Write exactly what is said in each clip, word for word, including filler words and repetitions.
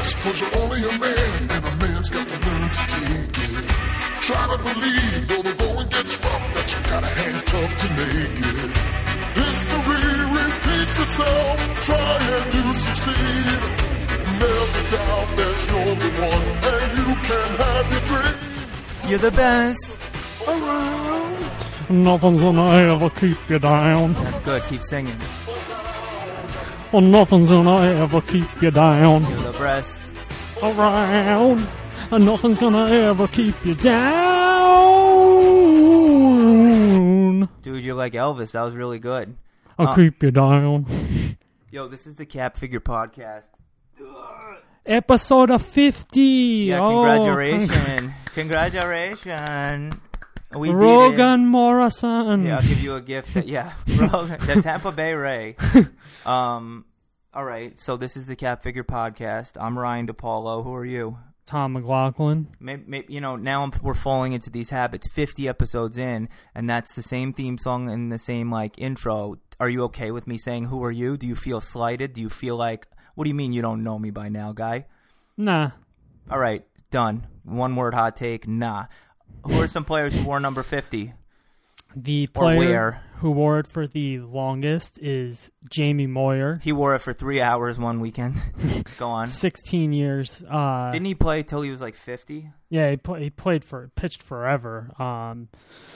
rest, cause you're only a man, and a man's got to learn to take it. Try to believe, though the going gets rough, that you gotta hang tough to make it. History repeats itself, try and you succeed. Never doubt that you're the one, and you can have your dream. You're the best. Around. Nothing's gonna ever keep you down. That's good, keep singing. Well, nothing's gonna ever keep you down. You're the breast. Around. And nothing's gonna ever keep you down. Dude, you're like Elvis. That was really good. I'll uh, keep you down. Yo, this is the Cap Figure Podcast. Episode of fifty. Yeah, oh, congratulations. Con- congratulations. We Rogan did it. Morrison. Yeah, I'll give you a gift. That, yeah, Rogan, the Tampa Bay Ray. Um, all right, so this is the Cap Figure Podcast. I'm Ryan DePaulo. Who are you? Tom McLaughlin. Maybe, maybe you know, now I'm, we're falling into these habits. fifty episodes in, and that's the same theme song and the same like intro. Are you okay with me saying who are you? Do you feel slighted? Do you feel like, what do you mean you don't know me by now, guy? Nah. All right, done. One word hot take, nah. Who are some players who wore number fifty? The Or player where? who wore it for the longest is Jamie Moyer. He wore it for three hours one weekend. Go on. sixteen years. Uh, Didn't he play till he was like fifty? Yeah, he, pl- he played for, pitched forever. Um,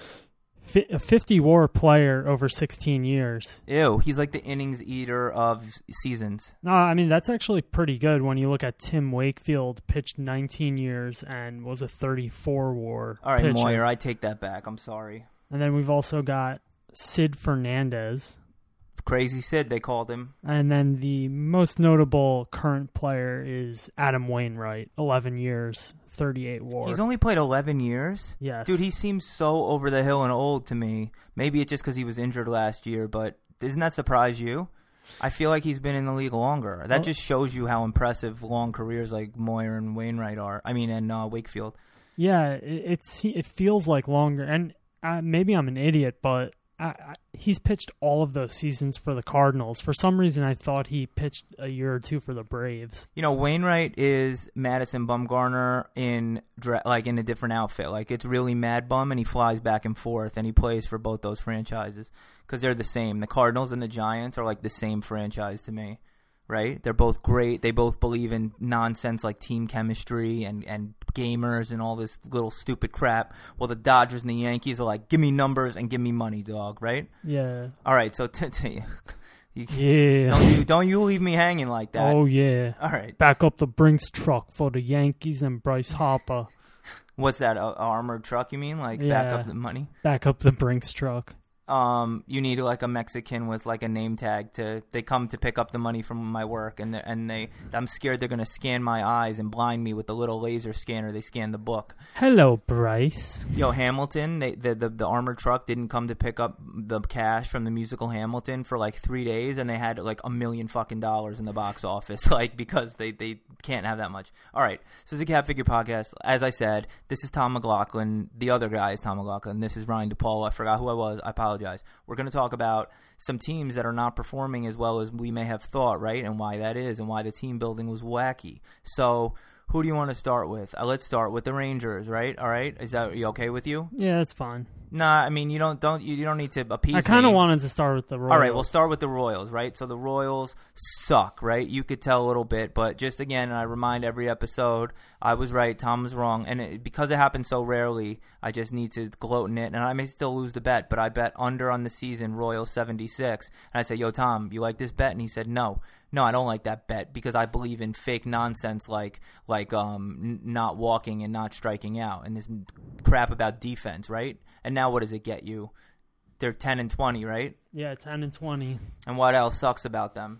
fi- a fifty-war player over sixteen years. Ew, he's like the innings eater of seasons. No, I mean, that's actually pretty good when you look at Tim Wakefield, pitched nineteen years and was a thirty-four war All right, pitcher. Moyer, I take that back. I'm sorry. And then we've also got Sid Fernandez. Crazy Sid, they called him. And then the most notable current player is Adam Wainwright, eleven years, thirty-eight war. He's only played eleven years? Yes. Dude, he seems so over the hill and old to me. Maybe it's just because he was injured last year, but doesn't that surprise you? I feel like he's been in the league longer. That Well, just shows you how impressive long careers like Moyer and Wainwright are. I mean, and uh, Wakefield. Yeah, it, it's, it feels like longer. And uh, maybe I'm an idiot, but I, I, he's pitched all of those seasons for the Cardinals. For some reason, I thought he pitched a year or two for the Braves. You know, Wainwright is Madison Bumgarner in dra- like in a different outfit. Like it's really Mad Bum, and he flies back and forth, and he plays for both those franchises because they're the same. The Cardinals and the Giants are like the same franchise to me, right? They're both great. They both believe in nonsense like team chemistry and, and gamers and all this little stupid crap. Well, the Dodgers and the Yankees are like, give me numbers and give me money, dog, right? Yeah. All right, so t- t- you, Yeah. don't you don't you leave me hanging like that. Oh, yeah. All right. Back up the Brinks truck for the Yankees and Bryce Harper. What's that, a, a armored truck you mean? Like Yeah. back up the money? Back up the Brinks truck. Um, you need like a Mexican with like a name tag to. They come to pick up the money from my work, and they, and they. I'm scared they're gonna scan my eyes and blind me with a little laser scanner. They scan the book. Hello, Bryce. Yo, Hamilton. They the, the the armored truck didn't come to pick up the cash from the musical Hamilton for like three days, and they had like a million fucking dollars in the box office, like because they they can't have that much. All right, so it's a Cap Figure Podcast. As I said, this is Tom McLaughlin. The other guy is Tom McLaughlin. This is Ryan DePaulo. I forgot who I was. I apologize. We're going to talk about some teams that are not performing as well as we may have thought, right? And why that is and why the team building was wacky. So who do you want to start with? Uh, let's start with the Rangers, right? All right. Is that are you okay with you? Yeah, that's fine. Nah, I mean, you don't don't you, you don't need to appease me. I kind of wanted to start with the Royals. All right, we'll start with the Royals, right? So the Royals suck, right? You could tell a little bit, but just again, I remind every episode, I was right, Tom was wrong, and it, because it happens so rarely, I just need to gloat in it, and I may still lose the bet, but I bet under on the season, Royals seventy-six, and I say, yo, Tom, you like this bet? And he said, no. No, I don't like that bet because I believe in fake nonsense like like um n- not walking and not striking out and this crap about defense, right? And now what does it get you? They're ten and twenty, right? Yeah, ten and twenty. And what else sucks about them?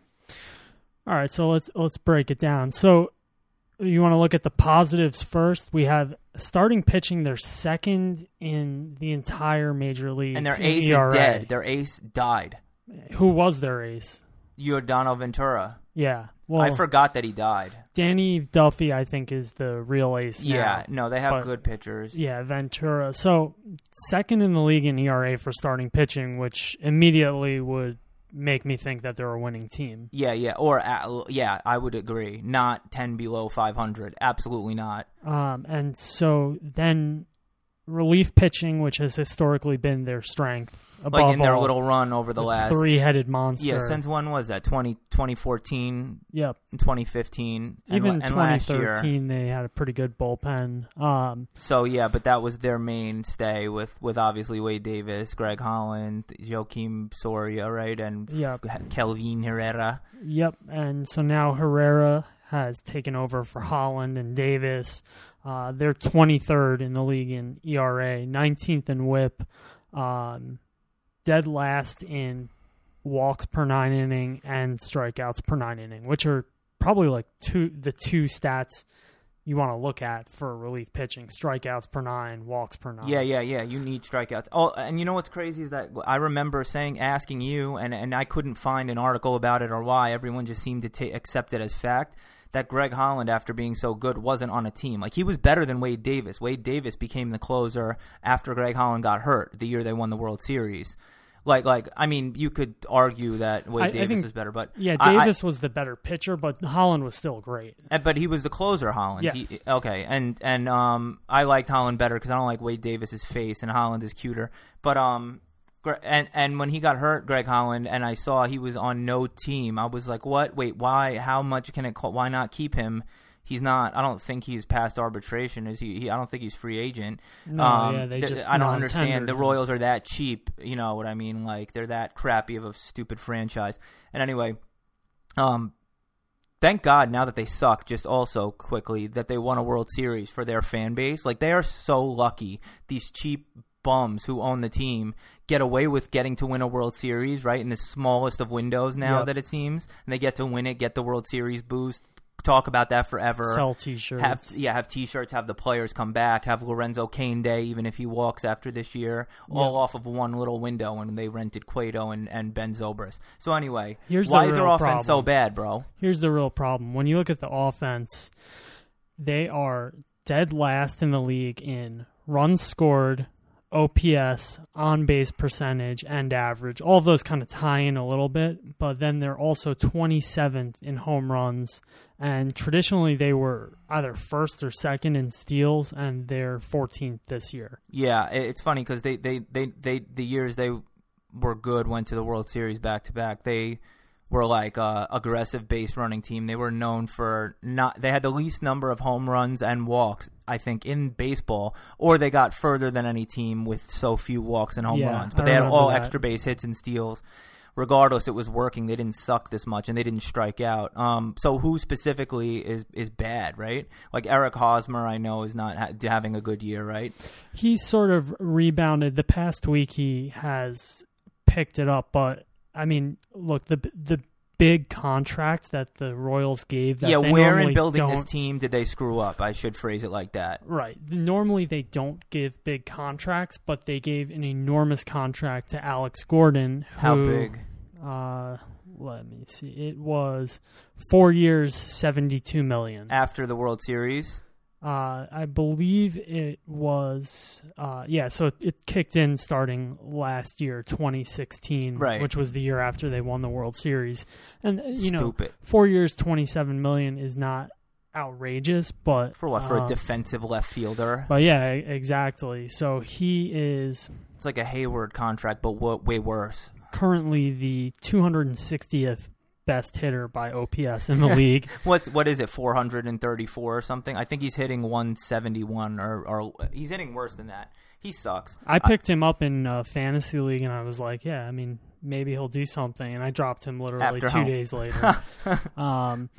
All right, so let's let's break it down. So you want to look at the positives first. We have starting pitching. They're second in the entire major league, And their ace E R A. is dead. Their ace died. Who was their ace? Giordano Ventura. Yeah. Well, I forgot that he died. Danny Duffy, I think, is the real ace now. Yeah, no, they have but- good pitchers. Yeah, Ventura. So second in the league in E R A for starting pitching, which immediately would make me think that they're a winning team. Yeah, yeah, or uh, yeah, I would agree. Not ten below five hundred. Absolutely not. Um, and so then relief pitching, which has historically been their strength, above like in their all, little run over the, the last three-headed monster. Yeah, since when was that? twenty, twenty fourteen, Yep. twenty fifteen, Even and, and twenty last year. thirteen, they had a pretty good bullpen. Um, So yeah, but that was their mainstay with, with obviously Wade Davis, Greg Holland, Joakim Soria, right, and Yep. Kelvin Herrera. Yep, and so now Herrera has taken over for Holland and Davis. Uh, they're twenty-third in the league in E R A, nineteenth in whip, um, dead last in walks per nine inning and strikeouts per nine inning, which are probably like two the two stats you want to look at for relief pitching: strikeouts per nine, walks per nine. Yeah, yeah, yeah. You need strikeouts. Oh, and you know what's crazy is that I remember saying, asking you, and, and I couldn't find an article about it or why. Everyone just seemed to ta- accept it as fact that Greg Holland, after being so good, wasn't on a team. Like, he was better than Wade Davis. Wade Davis became the closer after Greg Holland got hurt the year they won the World Series. Like, like I mean, you could argue that Wade I, Davis I think, was better, but yeah, I, Davis I, was the better pitcher, but Holland was still great. But he was the closer, Holland. Yes. He, okay, and and um, I liked Holland better because I don't like Wade Davis's face, and Holland is cuter. But um, and and when he got hurt, Greg Holland, and I saw he was on no team, I was like, what? Wait, why? How much can it? Why not keep him? He's not. I don't think he's past arbitration. Is he? he I don't think he's free agent. No, um, yeah, they just I don't understand. The him. Royals are that cheap. You know what I mean? Like, they're that crappy of a stupid franchise. And anyway, um, thank God now that they suck. Just also quickly that they won a World Series for their fan base. Like, they are so lucky. These cheap bums who own the team get away with getting to win a World Series, right, in the smallest of windows now, yep. that it seems, and they get to win it, get the World Series boost. Talk about that forever. Sell T-shirts. Have, yeah, have T-shirts, have the players come back, have Lorenzo Cain Day, even if he walks after this year, all yeah. off of one little window when they rented Cueto and, and Ben Zobrist. So anyway, Here's why the is their real offense problem. so bad, bro? Here's the real problem. When you look at the offense, they are dead last in the league in runs scored, O P S, on-base percentage, and average. All of those kind of tie in a little bit, but then they're also twenty-seventh in home runs, and traditionally they were either first or second in steals, and they're fourteenth this year. Yeah, it's funny because they, they, they, they, the years they were good went to the World Series back-to-back. They were like a aggressive base running team. They were known for not. They had the least number of home runs and walks, I think, in baseball, or they got further than any team with so few walks and home yeah, runs. But I they had all that. extra base hits and steals. Regardless, it was working. They didn't suck this much, and they didn't strike out. Um, so who specifically is is bad, right? Like Eric Hosmer, I know, is not ha- having a good year, right? He's sort of rebounded. The past week he has picked it up, but I mean, look, the the big contract that the Royals gave. That yeah, they where in building don't, this team did they screw up? I should phrase it like that. Right. Normally they don't give big contracts, but they gave an enormous contract to Alex Gordon. Who, How big? Uh, let me see. It was four years, seventy-two million dollars. After the World Series? Uh, I believe it was, uh, yeah, so it, it kicked in starting last year, twenty sixteen, right. which was the year after they won the World Series. And, you Stupid. know, four years, twenty-seven million dollars is not outrageous, but... For what? For um, a defensive left fielder? But yeah, exactly. So he is... It's like a Hayward contract, but w- way worse. Currently the two hundred sixtieth best hitter by O P S in the league. What's what is it, four hundred thirty-four or something? I think he's hitting one seventy-one, or, or he's hitting worse than that. He sucks. I picked I, him up in a fantasy league, and I was like, yeah, I mean, maybe he'll do something. And I dropped him literally two home. days later. um,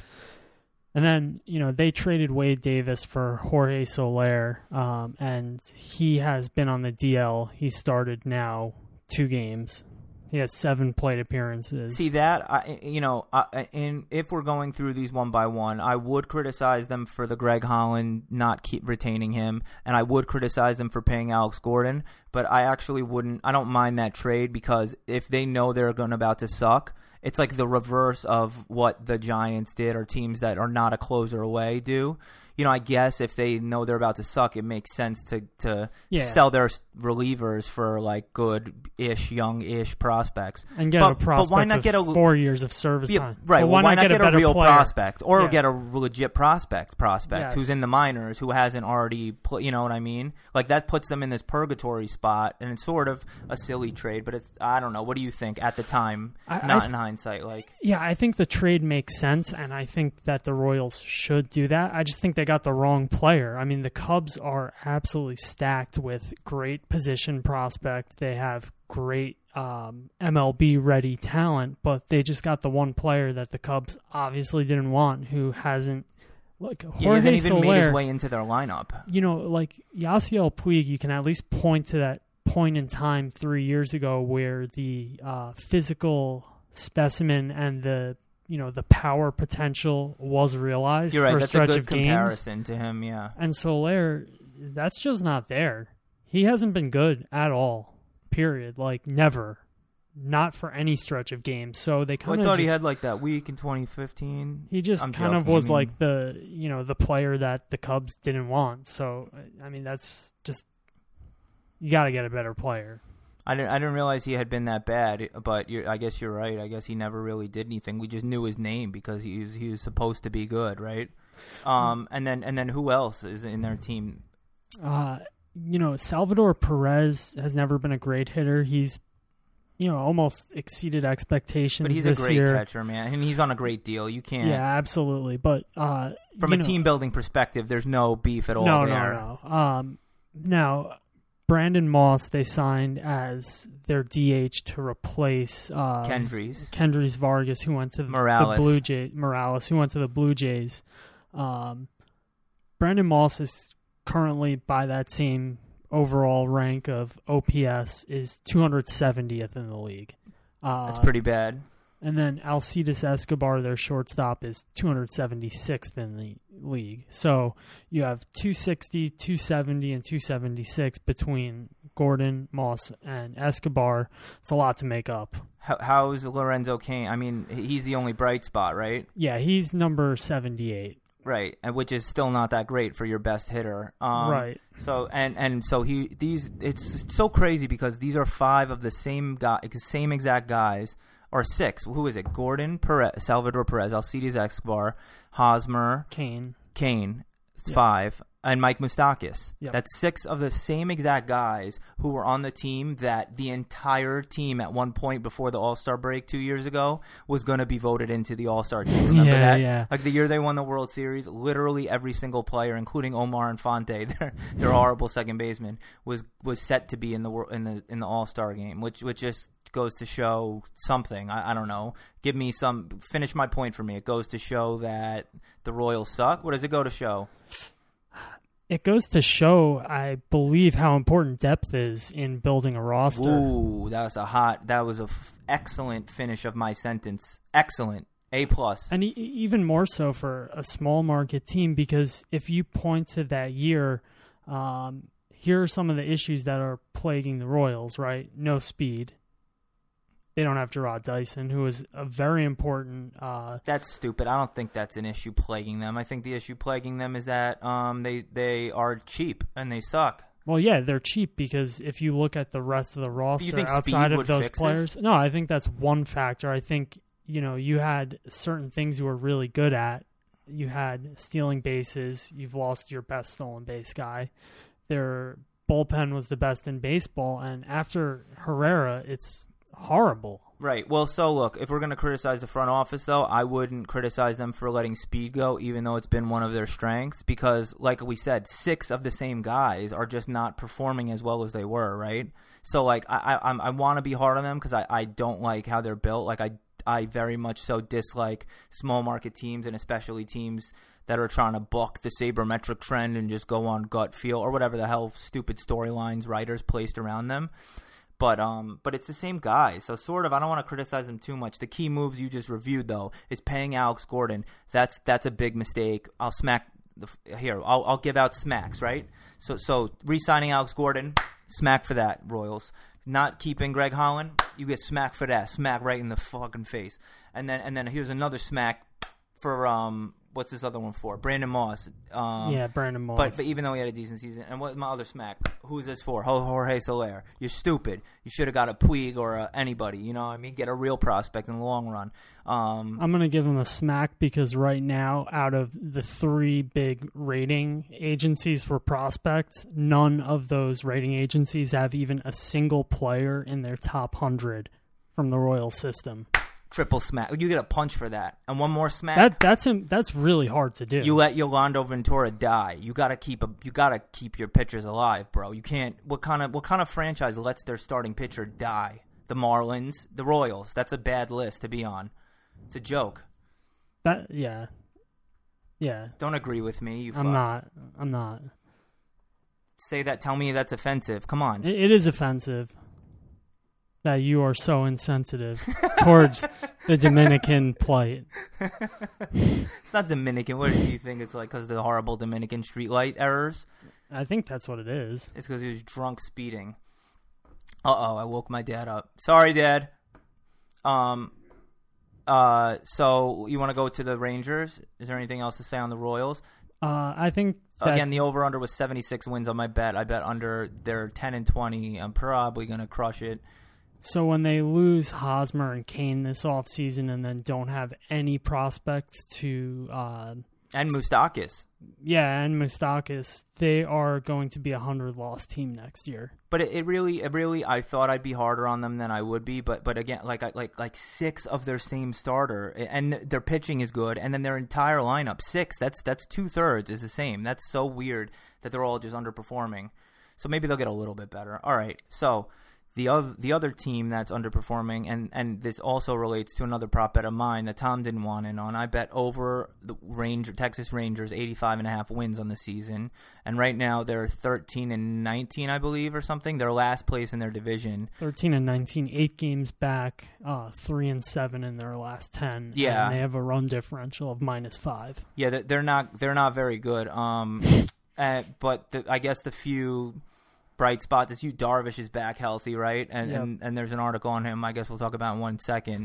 and then, you know, they traded Wade Davis for Jorge Soler, um, and he has been on the D L. He started now two games. He has seven plate appearances. See that, I, you know, I, and if we're going through these one by one, I would criticize them for the Greg Holland not keep retaining him, and I would criticize them for paying Alex Gordon. But I actually wouldn't. I don't mind that trade because if they know they're going about to suck, it's like the reverse of what the Giants did or teams that are not a closer away do. you know, I guess if they know they're about to suck, it makes sense to to Yeah. sell their s- relievers for like good-ish, young-ish prospects. And get But- a but prospect why not with get a- four years of service Yeah, time. right. But Well, why, why not get, get a, a better real player? prospect, or Yeah. get a legit prospect prospect Yes. who's in the minors, who hasn't already, pl- you know what I mean? Like that puts them in this purgatory spot, and it's sort of a silly trade. But it's I don't know. What do you think at the time? I- not I in hindsight, like Yeah, I think the trade makes sense, and I think that the Royals should do that. I just think they got the wrong player. I mean, the Cubs are absolutely stacked with great position prospect. They have great um, M L B-ready talent, but they just got the one player that the Cubs obviously didn't want, who hasn't. Like he Jorge hasn't even Soler, made his way into their lineup. you know, like Yasiel Puig, you can at least point to that point in time three years ago where the uh, physical specimen and the you know the power potential was realized You're right. for a That's stretch a good of games. comparison to him. Yeah. And Soler, that's just not there. He hasn't been good at all. Period. Like never. Not for any stretch of games. So they Well, kind I of thought just, he had like that week in twenty fifteen. he just I'm kind of joking, I was mean- like the you know the player that the Cubs didn't want. So I mean that's just you got to get a better player. I didn't. I didn't realize he had been that bad. But you're, I guess you're right. I guess he never really did anything. We just knew his name because he was he was supposed to be good, right? Um, and then and then who else is in their team? Uh, you know, Salvador Perez has never been a great hitter. He's, you know, almost exceeded expectations But he's a this great year. catcher, man, and he's on a great deal. You can't. Yeah, absolutely. But uh, From you a know, team building perspective, there's no beef at all no, there. no, no. Um, now, Brandon Moss they signed as their D H to replace uh, Kendrys. Kendrys Vargas, who went to the, the Morales. Blue Jays. Morales, who went to the Blue Jays. Um, Brandon Moss is currently by that same overall rank of O P S is two hundred seventieth in the league. Uh, That's pretty bad. And then Alcides Escobar, their shortstop, is two hundred seventy-sixth in the league. So you have two sixty, two seventy, and two seventy-six between Gordon, Moss, and Escobar. It's a lot to make up. How, how's Lorenzo Cain? I mean, he's the only bright spot, right? Yeah, he's number seventy-eight. Right, and which is still not that great for your best hitter. Um, Right. So and and so he these it's so crazy because these are five of the same guy, same exact guys, or six. Who is it? Gordon, Perez, Salvador Perez, Alcides Escobar, Hosmer, Kane. Kane. It's Yeah. five. And Mike Moustakas. Yep. That's six of the same exact guys who were on the team that the entire team at one point before the All-Star break two years ago was going to be voted into the All-Star team. Remember Yeah, that? yeah. Like the year they won the World Series, literally every single player, including Omar Infante, their their horrible second baseman, was was set to be in the wor- in the in the All-Star game, which which just goes to show something. I, I don't know. Give me some. Finish my point for me. It goes to show that the Royals suck. What does it go to show? It goes to show, I believe, how important depth is in building a roster. Ooh, that was a hot. That was a f- excellent finish of my sentence. Excellent. A plus. And e- even more so for a small market team, because if you point to that year, um, here are some of the issues that are plaguing the Royals, right? No speed. They don't have Gerard Dyson, who is a very important. Uh, That's stupid. I don't think that's an issue plaguing them. I think the issue plaguing them is that um, they they are cheap and they suck. well, yeah, they're cheap because if you look at the rest of the roster think speed outside of would those fix players, this? no, I think that's one factor. I think you know you had certain things you were really good at. You had stealing bases. You've lost your best stolen base guy. Their bullpen was the best in baseball, and after Herrera, it's horrible. Right. Well, so look, if we're going to criticize the front office, though, I wouldn't criticize them for letting speed go, even though it's been one of their strengths, because, like we said, six of the same guys are just not performing as well as they were, right? So, like, I I, I want to be hard on them because I, I don't like how they're built. Like, I, I very much so dislike small market teams, and especially teams that are trying to buck the sabermetric trend and just go on gut feel or whatever the hell stupid storylines writers placed around them. But um, but it's the same guy, so sort of. I don't want to criticize them too much. The key moves you just reviewed, though, is paying Alex Gordon. That's that's a big mistake. I'll smack the, here. I'll I'll give out smacks, right? So so re-signing Alex Gordon, smack for that, Royals. Not keeping Greg Holland, you get smack for that, smack right in the fucking face. And then and then here's another smack for um what's this other one for? Brandon Moss. Um, yeah, Brandon Moss. But but even though he had a decent season, and what my other smack? Who's this for? Jorge Soler. You're stupid. You should have got a Puig or a anybody. You know what I mean? Get a real prospect in the long run. Um, I'm gonna give him a smack because right now, out of the three big rating agencies for prospects, none of those rating agencies have even a single player in their top hundred from the Royal system. Triple smack. You get a punch for that, and one more smack. That that's him, that's really hard to do. You let Yolando Ventura die. You gotta keep a. You gotta keep your pitchers alive, bro. You can't. What kind of what kind of franchise lets their starting pitcher die? The Marlins, the Royals. That's a bad list to be on. It's a joke. That yeah, yeah. Don't agree with me. You. I'm fuck. not. I'm not. Say that. Tell me that's offensive. Come on. It, it is offensive that you are so insensitive towards the Dominican plight. It's not Dominican. What do you think? It's like because of the horrible Dominican streetlight errors? I think that's what it is. It's because he was drunk speeding. Uh-oh, I woke my dad up. Sorry, Dad. Um, uh, so you want to go to the Rangers? Is there anything else to say on the Royals? Uh, I think that, Again, the over-under was seventy-six wins on my bet. I bet under their ten and twenty. I'm probably going to crush it. So when they lose Hosmer and Kane this offseason and then don't have any prospects to... Uh, And Moustakas. yeah, and Moustakas, they are going to be a hundred-loss team next year. But it, it really, it really, I thought I'd be harder on them than I would be. But but again, like like like six of their same starter, and their pitching is good, and then their entire lineup, six. That's that's two thirds is the same. That's so weird that they're all just underperforming. So maybe they'll get a little bit better. All right, so. The other the other team that's underperforming, and, and this also relates to another prop bet of mine that Tom didn't want in on. I bet over the Ranger Texas Rangers eighty-five and a half wins on the season, and right now they're thirteen and nineteen, I believe, or something. They're last place in their division. Thirteen and nineteen, eight games back, uh, three and seven in their last ten. Yeah, and they have a run differential of minus five. Yeah, they're not they're not very good. Um, uh, but the, I guess the few. Bright spot. This you Darvish is back healthy, right? And, yep. and and there's an article on him. I guess we'll talk about in one second.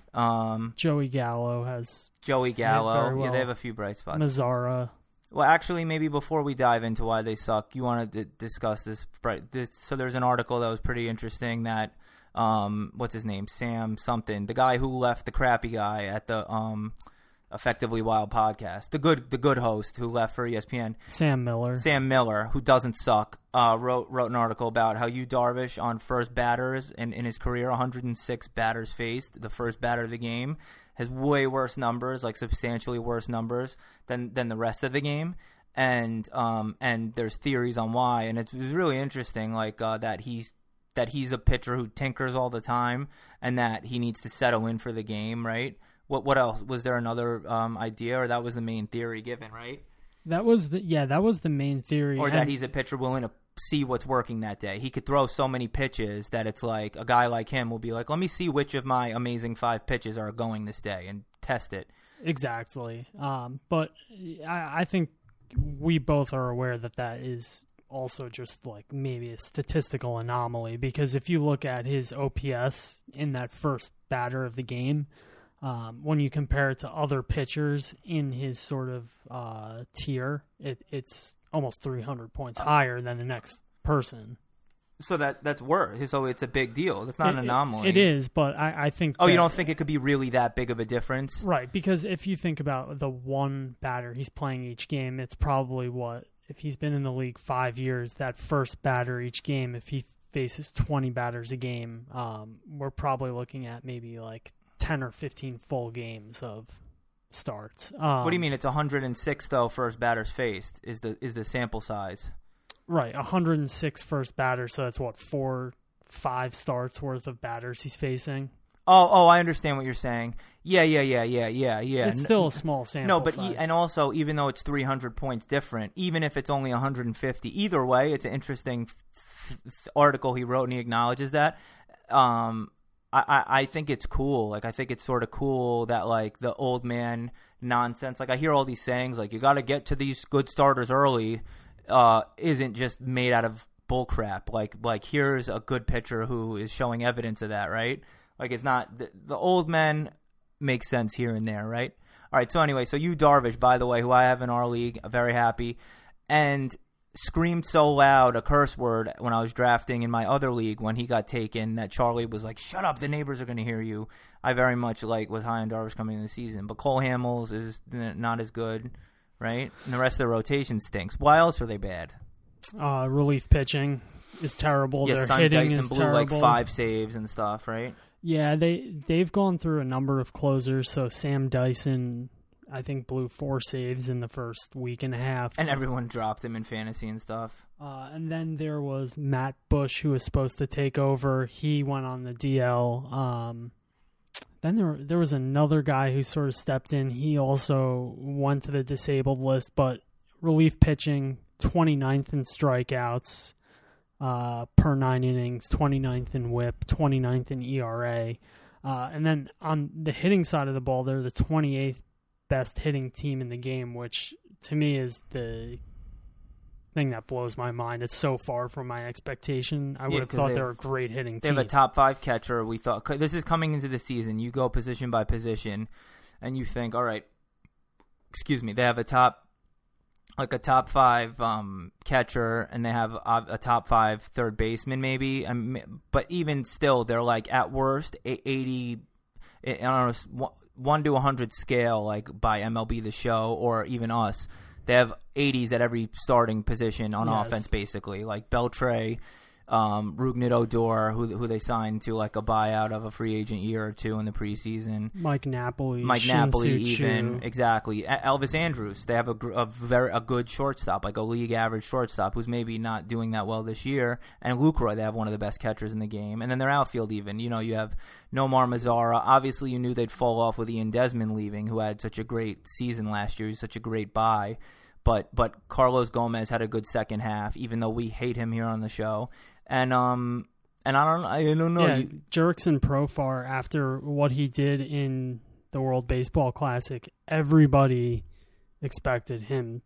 Um, Joey Gallo has Joey Gallo. well. Yeah, they have a few bright spots. Mazzara. Well, actually, maybe before we dive into why they suck, you want to d- discuss this, bright, this. So there's an article that was pretty interesting that um, what's his name, Sam something, the guy who left the crappy guy at the um. Effectively Wild podcast, the good the good host who left for E S P N, Sam Miller. Sam Miller, who doesn't suck, uh, wrote wrote an article about how Yu Darvish on first batters in, in his career, one hundred six batters faced, the first batter of the game, has way worse numbers, like substantially worse numbers than than the rest of the game, and um and there's theories on why, and it's, it's really interesting, like uh, that he's that he's a pitcher who tinkers all the time, and that he needs to settle in for the game, right? What what else? Was there another um, idea, or that was the main theory given, right? That was the yeah, that was the main theory. Or and that he's a pitcher willing to see what's working that day. He could throw so many pitches that it's like a guy like him will be like, let me see which of my amazing five pitches are going this day and test it. Exactly. Um, but I, I think we both are aware that that is also just like maybe a statistical anomaly, because if you look at his O P S in that first batter of the game, Um, when you compare it to other pitchers in his sort of uh, tier, it, it's almost three hundred points higher than the next person. So that that's worse. So it's a big deal. That's not it, an anomaly. It is, but I, I think... Oh, that, you don't think it could be really that big of a difference? Right, because if you think about the one batter he's playing each game, it's probably what, if he's been in the league five years, that first batter each game, if he faces twenty batters a game, um, we're probably looking at maybe like ten or fifteen full games of starts. Um, what do you mean? It's one hundred six though. First batters faced is the is the sample size. Right, one hundred six first batters. So that's what four, five starts worth of batters he's facing. Oh, oh, I understand what you're saying. Yeah, yeah, yeah, yeah, yeah, yeah. It's still a small sample. No, but size. E- and also, even though it's three hundred points different, even if it's only one hundred fifty, either way, it's an interesting f- f- article he wrote, and he acknowledges that. Um. I, I think it's cool. Like, I think it's sort of cool that, like, the old man nonsense, like, I hear all these sayings, like, you got to get to these good starters early, uh, isn't just made out of bullcrap. Like, like, here's a good pitcher who is showing evidence of that, right? Like, it's not, the, the old men make sense here and there, right? All right, so anyway, so you Darvish, by the way, who I have in our league, very happy, and screamed so loud a curse word when I was drafting in my other league when he got taken that Charlie was like, shut up, the neighbors are going to hear you. I very much like was high on Darvish coming into the season, but Cole Hamels is not as good, right? And the rest of the rotation stinks. Why else are they bad? Uh, relief pitching is terrible. Yeah, Their Son hitting Dyson is blew terrible. like five saves and stuff, right? Yeah, they they've gone through a number of closers. So Sam Dyson, I think, blew four saves in the first week and a half, And everyone dropped him in fantasy and stuff. Uh, and then there was Matt Bush, who was supposed to take over. He went on the D L. Um, then there there was another guy who sort of stepped in. He also went to the disabled list, but relief pitching, twenty-ninth in strikeouts uh, per nine innings, twenty-ninth in whip, twenty-ninth in E R A. Uh, and then on the hitting side of the ball, they're the twenty-eighth best hitting team in the game, which to me is the thing that blows my mind. It's so far from my expectation. I would Yeah, have 'cause thought they they have- were a great hitting They team. have a top five catcher. We thought this is coming into the season. You go position by position, and you think, all right, excuse me, they have a top, like a top five um, catcher, and they have a, a top five third baseman, maybe. Um, but even still, they're like at worst eighty. I don't know, one to one hundred scale, like by M L B The Show or even us. They have eighties at every starting position on Yes. offense, basically. Like Beltre, um, Rougned Odor, who who they signed to like a buyout of a free agent year or two in the preseason. Mike Napoli, Mike Shin Napoli, Soo even Choo. exactly. E- Elvis Andrus. They have a, gr- a very a good shortstop, like a league average shortstop, who's maybe not doing that well this year. And Lucroy, they have one of the best catchers in the game. And then their outfield, even you know, you have Nomar Mazara. Obviously, you knew they'd fall off with Ian Desmond leaving, who had such a great season last year. He's such a great buy. But but Carlos Gomez had a good second half, even though we hate him here on the show. And um and I don't I don't know. Yeah, You, Jurickson Profar, after what he did in the World Baseball Classic, everybody expected him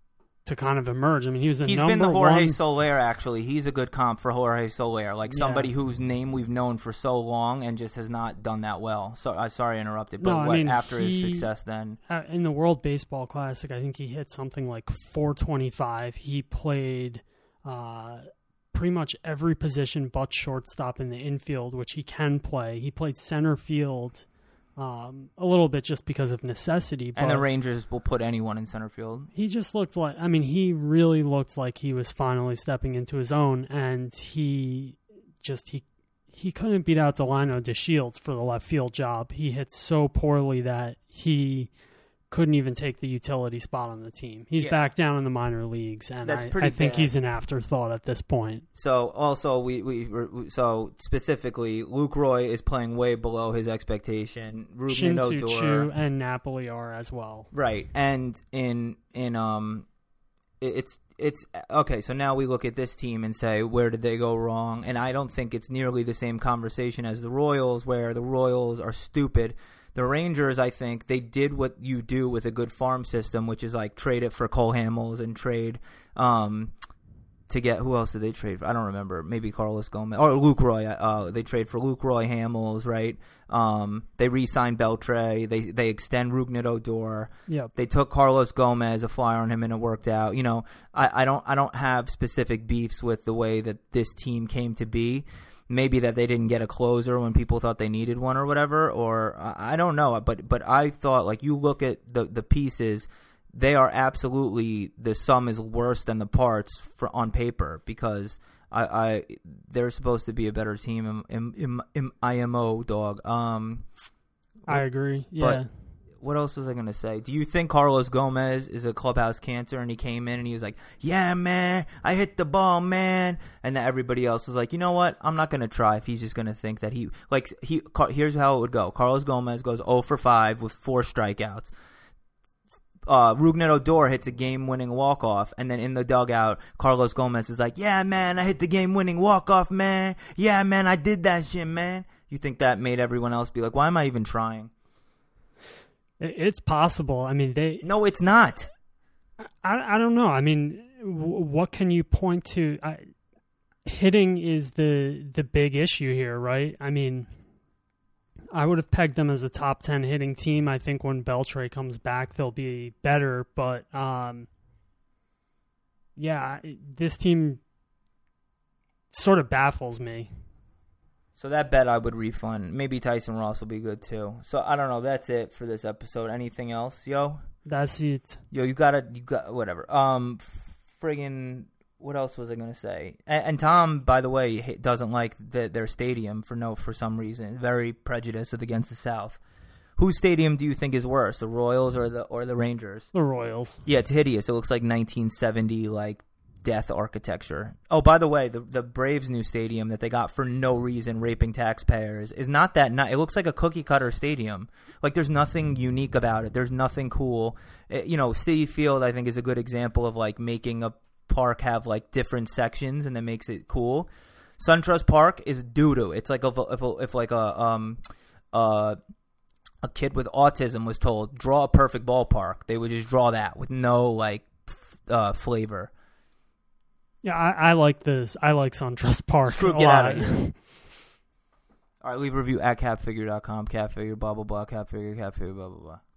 to kind of emerge. I mean, he was the He's number been the Jorge one. Soler, actually. He's a good comp for Jorge Soler, like somebody Yeah. whose name we've known for so long and just has not done that well. So I'm sorry I interrupted, but No, I what mean, after his he- success then? Uh, in the World Baseball Classic, I think he hit something like four twenty-five. He played uh, pretty much every position but shortstop in the infield, which he can play. He played center field um, a little bit just because of necessity. But And the Rangers will put anyone in center field. he just looked like, I mean, he really looked like he was finally stepping into his own, and he just, he he couldn't beat out Delano DeShields for the left field job. He hit so poorly that he couldn't even take the utility spot on the team. He's Yeah. back down in the minor leagues, and That's I, pretty I think bad. he's an afterthought at this point. So also we, we we- so specifically Luke Roy is playing way below his expectation. Rougned Shin-Soo Odor, Choo and Napoli are as well. right? And in in um, it- it's it's okay. So now we look at this team and say, where did they go wrong? And I don't think it's nearly the same conversation as the Royals, where the Royals are stupid. The Rangers, I think, they did what you do with a good farm system, which is like trade it for Cole Hamels and trade um, to get, who else did they trade for? I don't remember. Maybe Carlos Gomez or Luke Roy. Uh, they trade for Luke Roy, Hamels, right? Um, they re-signed Beltre. They they extend Rougned Odor. Yep. They took Carlos Gomez, a flyer on him, and it worked out. You know, I, I don't I don't have specific beefs with the way that this team came to be. Maybe that they didn't get a closer when people thought they needed one or whatever, or I I don't know. But but I thought, like, you look at the, the pieces, they are absolutely, the sum is worse than the parts for, on paper, because I, I they're supposed to be a better team in, in, in, in I M O, dog. Um, I agree. Yeah. But what else was I going to say? Do you think Carlos Gomez is a clubhouse cancer, and he came in and he was like, yeah, man, I hit the ball, man. And that everybody else was like, you know what? I'm not going to try if he's just going to think that he, like, he. Here's how it would go. Carlos Gomez goes oh for five with four strikeouts. Uh, Rougned Odor hits a game-winning walk-off, and then in the dugout, Carlos Gomez is like, yeah, man, I hit the game-winning walk-off, man. Yeah, man, I did that shit, man. You think that made everyone else be like, why am I even trying? It's possible. I mean, they. No, it's not. I, I don't know. I mean, w- what can you point to? I, hitting is the the big issue here, right? I mean, I would have pegged them as a top ten hitting team. I think when Beltre comes back, they'll be better. But, um, yeah, this team sort of baffles me. So that bet I would refund. Maybe Tyson Ross will be good too. So I don't know. That's it for this episode. Anything else, yo? That's it. Yo, you gotta, you got whatever. Um, friggin', what else was I gonna say? And, and Tom, by the way, doesn't like the, their stadium for no for some reason. Very prejudiced against the South. Whose stadium do you think is worse, the Royals or the or the Rangers? The Royals. Yeah, it's hideous. It looks like nineteen seventy, like death architecture. Oh, by the way, the the Braves' new stadium that they got for no reason, raping taxpayers, is not that nice. It looks like a cookie cutter stadium. Like there's nothing unique about it. There's nothing cool. It, you know, Citi Field I think is a good example of like making a park have like different sections and that makes it cool. SunTrust Park is doo doo. It's like if if, if like a um uh. a kid with autism was told, draw a perfect ballpark, they would just draw that with no, like, f- uh, flavor. Yeah, I, I like this. I like SunTrust Park. Screw, a get lot. out of here. All right, leave a review at capfigure dot com, capfigure, blah, blah, blah, capfigure, capfigure, blah, blah, blah.